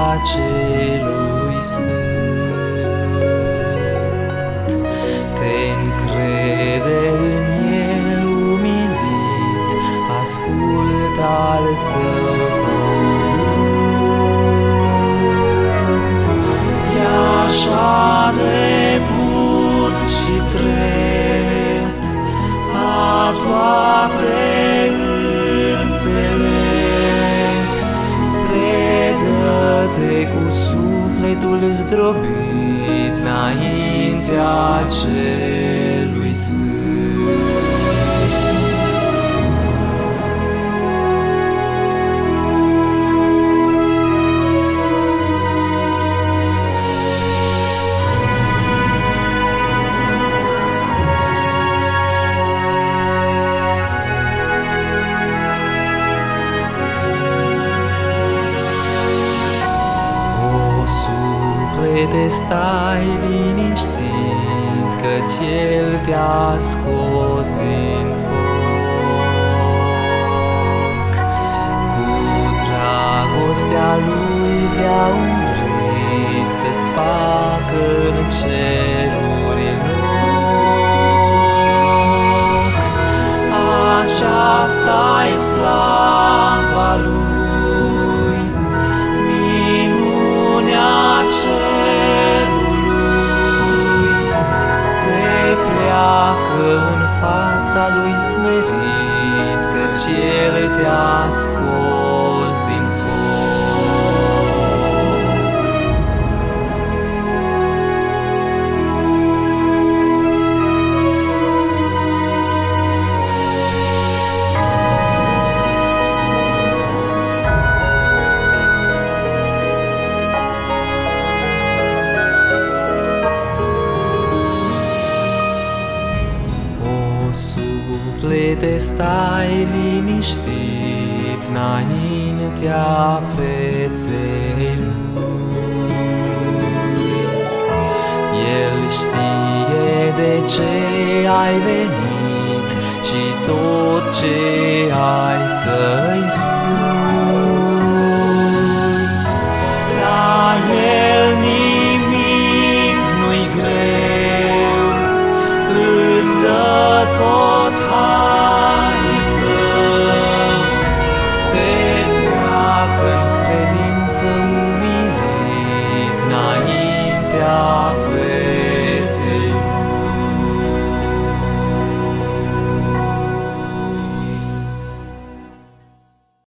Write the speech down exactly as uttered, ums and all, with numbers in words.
Celui Sfânt. Te încrede în El umilit, ascultă al Său cuvânt. E așa de bun și drept, a toate înțelept. Predă-te cu sufletul zdrobit înaintea Celui Sfânt. Suflete, stai liniștit, căci El te-a scos din foc. Cu dragostea Lui te-a umbrit, să-ți facă în ceruri loc. Aceasta-i slava Lui, minunea cerului. Te pleacă în fața Lui smerit, căci El te-a scos din foc. Suflete, stai liniștit înaintea feței Lui. El știe de ce ai venit și tot ce ai să-i